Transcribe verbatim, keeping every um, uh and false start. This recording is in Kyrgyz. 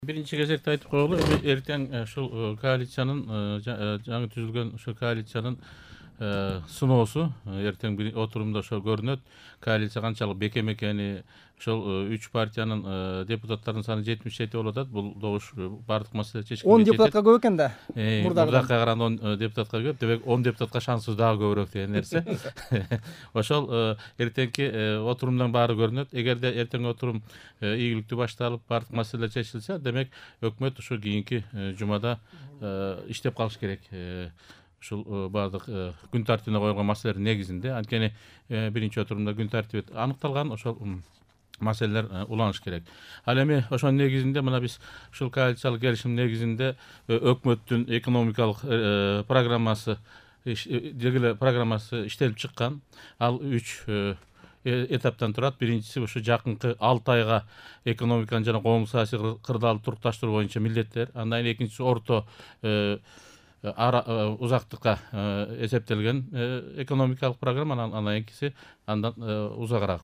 Биринчи кезекте айтып коелу, эртең ушул коалициянын жаңы түзүлгөн ушул коалициянын сыноосу эртең отурумда ошо көрүнөт. Коалиция канчалык бекем экени, ошол үч партиянын депутаттарынын саны жетимиш жети болуп атат. Бул добуш бардык маселе чечкенге он депутатка көп экен да. Мурдакыга караганда он депутатка көп, демек он депутатка шансыбыз дагы көбүрөөк деген нерсе. Ошол эртеңки отурумдан баары көрүнөт. Эгерде эртең отурум ийгиликтүү башталып, бардык маселелер чечилсе, демек өкмөт ушу кийинки жумада иштеп калыш керек. Ушул бардык күн тартибине коюлган маселелердин негизинде, анткени биринчи отурумда күн тартиби аныкталган, ошол маселелер уланыш керек. Ал эми ошонун негизинде мына биз ушул коалициялык келишим негизинде өкмөттүн экономикалык программасы дегеле программасы иштелип чыккан. Ал үч этаптан турат. Биринчиси ушу жакынкы алты айга экономиканы жана коомдук саясий кырдаалды турукташтыруу боюнча милдеттер. Андан кийин экинчиси орто узактыкка эсептелген экономикалык программа, анан кийинкиси андан узагыраак